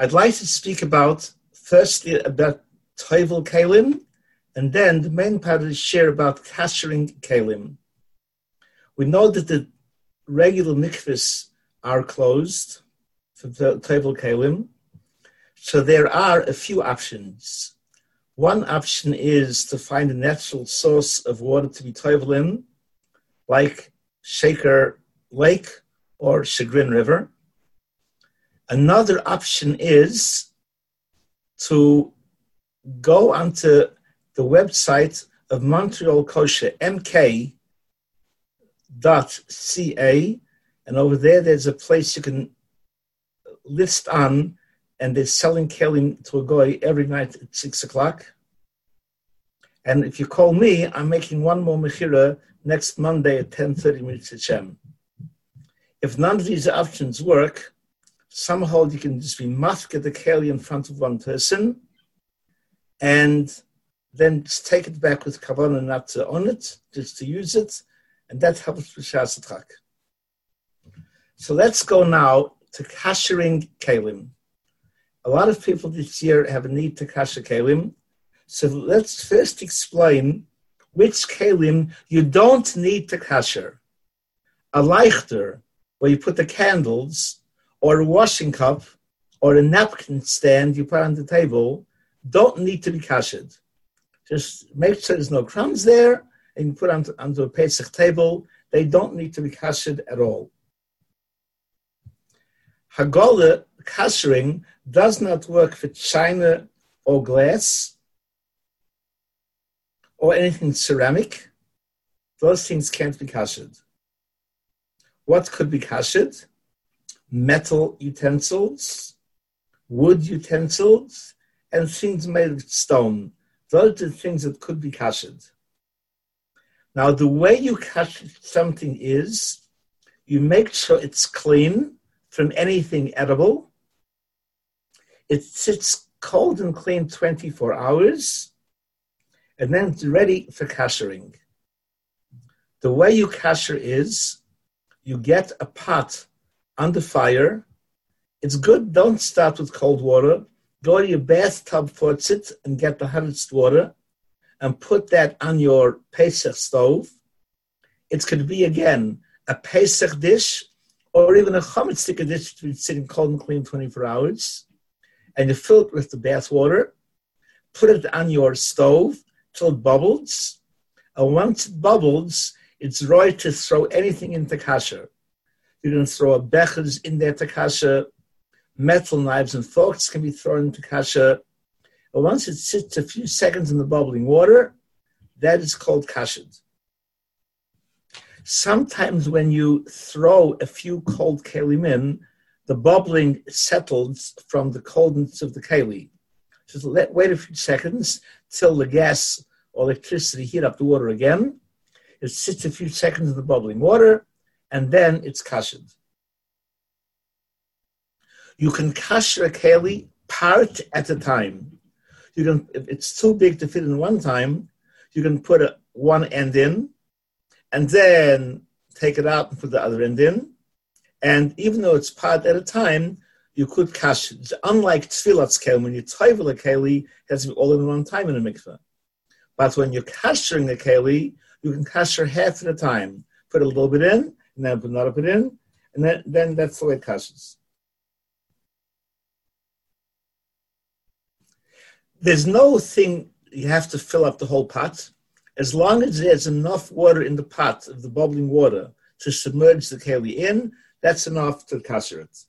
I'd like to speak firstly about Toivel Kalim, and then the main part of the share about kashering Kalim. We know that the regular mikvahs are closed for the Toivel Kalim, so there are a few options. One option is to find a natural source of water to be Toivel in, like Shaker Lake or Chagrin River. Another option is to go onto the website of Montreal Kosher, mk.ca, and over there's a place you can list on, and they're selling kelim to a goy every night at 6 o'clock. And if you call me, I'm making one more mechira next Monday at 10:30 minutes Hashem. If none of these options work, somehow you can just be mafka the keli in front of one person, and then just take it back with kavanah not to own it, just to use it, and that helps with Shas Chak. So let's go now to kashering kelim. A lot of people this year have a need to kasher kelim, so let's first explain which kelim you don't need to kasher. A leichter, where you put the candles, or a washing cup, or a napkin stand you put on the table, don't need to be kashered. Just make sure there's no crumbs there, and you put onto a Pesach table. They don't need to be kashered at all. Hagolah, kashering, does not work for china or glass, or anything ceramic. Those things can't be kashered. What could be kashered? Metal utensils, wood utensils, and things made of stone. Those are the things that could be kashered. Now, the way you kasher something is, you make sure it's clean from anything edible. It sits cold and clean 24 hours, and then it's ready for kashering. The way you kasher is, you get a pot on the fire. It's good, don't start with cold water. Go to your bathtub faucet and get the hottest water and put that on your Pesach stove. It could be, again, a Pesach dish or even a chametz sticker dish to be sitting cold and clean 24 hours. And you fill it with the bath water, put it on your stove till it bubbles. And once it bubbles, it's right to throw anything into kasher. You can throw a bechers in there to kasher. Metal knives and forks can be thrown into kasher. And once it sits a few seconds in the bubbling water, that is called kasher. Sometimes when you throw a few cold kelim in, the bubbling settles from the coldness of the keli. Just wait a few seconds till the gas or electricity heat up the water again. It sits a few seconds in the bubbling water, and then it's kashered. You can kasher a keli part at a time. You can, if it's too big to fit in one time, you can put one end in, and then take it out and put the other end in. And even though it's part at a time, you could kasher. It's unlike tefillat's keli. When you toivel a keli, it has to be all in one time in a mikveh. But when you're kashering a keli, you can kasher half at a time. Put a little bit in, and then put another bit in, and then that's the way it kashers. There's no thing you have to fill up the whole pot. As long as there's enough water in the pot of the bubbling water to submerge the keli in, that's enough to kasher it.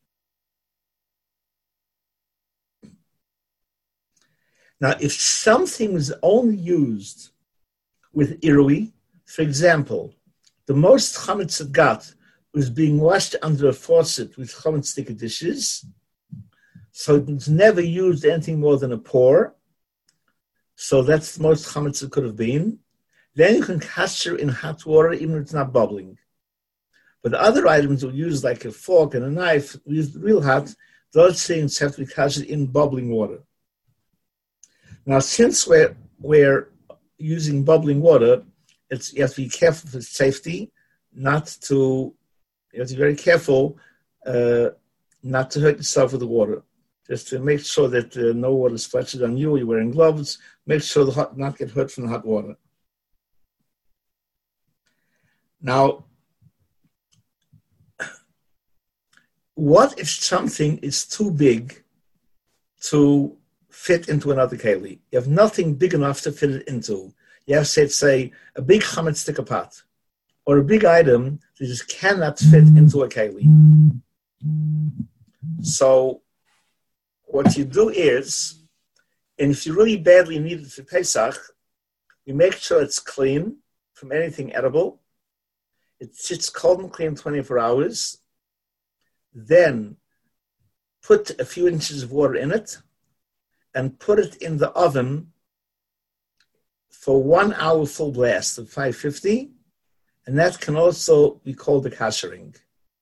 Now, if something is only used with irui, for example, the most chametz it got was being washed under a faucet with chametz sticker dishes, so it's never used anything more than a pour, so that's the most chametz it could have been. Then you can kasher in hot water even if it's not bubbling. But other items we use, like a fork and a knife, used real hot, those things have to be kashered in bubbling water. Now, since we're using bubbling water, you have to be careful for safety, you have to be very careful not to hurt yourself with the water. just to make sure that no water splashes on you. You're wearing gloves. Make sure the hot not get hurt from the hot water. Now, what if something is too big to fit into another keli? You have nothing big enough to fit it into. You have, say a big chametz sticker pot, or a big item that just cannot fit into a keli. So what you do is, and if you really badly need it for Pesach, you make sure it's clean from anything edible. It sits cold and clean 24 hours. Then put a few inches of water in it and put it in the oven for 1 hour full blast of 550. And that can also be called a kashering.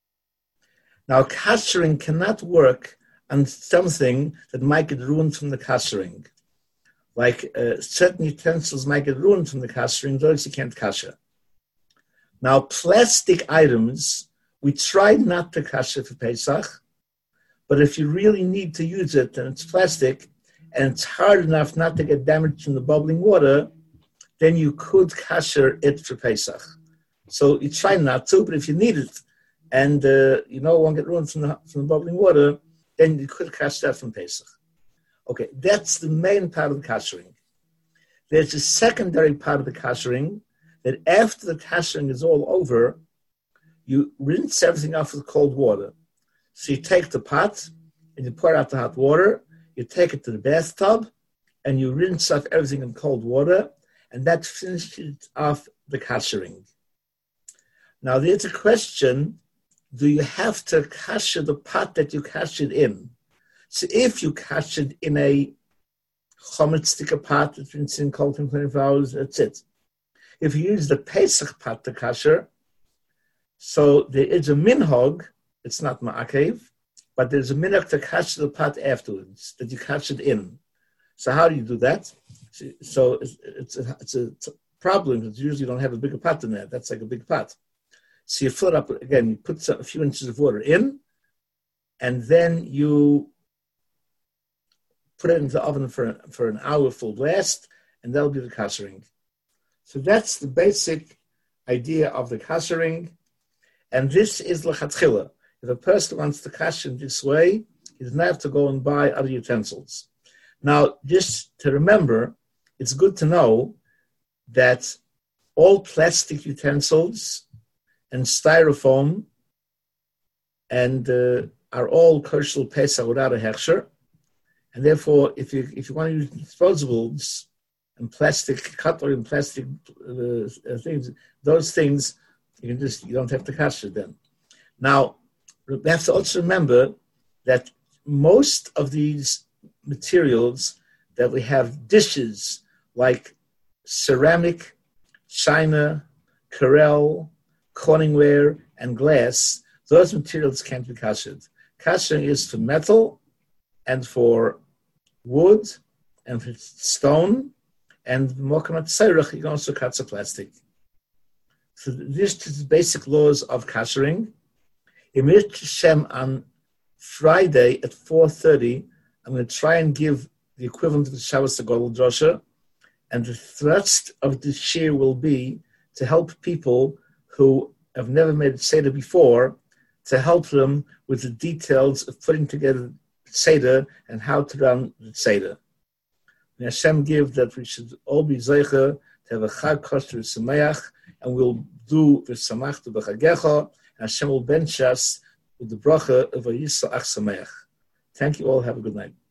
Now, kashering cannot work on something that might get ruined from the kashering. Like certain utensils might get ruined from the kashering, those you can't kasher. Now, plastic items, we try not to kasher for Pesach, but if you really need to use it and it's plastic and it's hard enough not to get damaged from the bubbling water, then you could kasher it for Pesach. So you try not to, but if you need it and it won't get ruined from the bubbling water, then you could kasher that from Pesach. Okay, that's the main part of the kashering. There's a secondary part of the kashering that after the kashering is all over, you rinse everything off with cold water. So you take the pot and you pour out the hot water, you take it to the bathtub, and you rinse off everything in cold water, and that finishes off the kashering. Now there's a question, do you have to kasher the pot that you kashered in? So if you kashered in a chometz sticker pot that's been sitting cold for 24 hours, that's it. If you use the Pesach pot to kasher, so there is a minhag, it's not ma'akev, but there's a minhag to kasher the pot afterwards, that you kashered in. So how do you do that? So it's a problem, because you usually don't have a bigger pot than that. That's like a big pot. So you fill it up, again, you put a few inches of water in, and then you put it into the oven for an hour full blast, and that'll be the kashering. So that's the basic idea of the kashering, and this is l'chatchila. If a person wants to kasher in this way, he doesn't have to go and buy other utensils. Now, just to remember, it's good to know that all plastic utensils and styrofoam and are all kosher Pesach without a hechsher, and therefore, if you want to use disposables and plastic cutlery and plastic things, those things you don't have to kasher them. Now, we have to also remember that most of these materials that we have, dishes like ceramic, china, Corelle, Corningware, and glass, those materials can't be kashered. Kashering is for metal and for wood and for stone, and mokamat seirach, you can also cut some plastic. So this is the basic laws of kashering. In Shem on Friday at 4:30, I'm going to try and give the equivalent of the Shabbos Gadol Drosha, and the thrust of this shir will be to help people who have never made a Seder before, to help them with the details of putting together Seder and how to run the Seder. May Hashem give that we should all be zeicher to have a Chag Kosher Sameach, and we'll do the Samach to B'Chagecha, and Hashem will bench us with the bracha of a Yisrael Ach Sameach. Thank you all. Have a good night.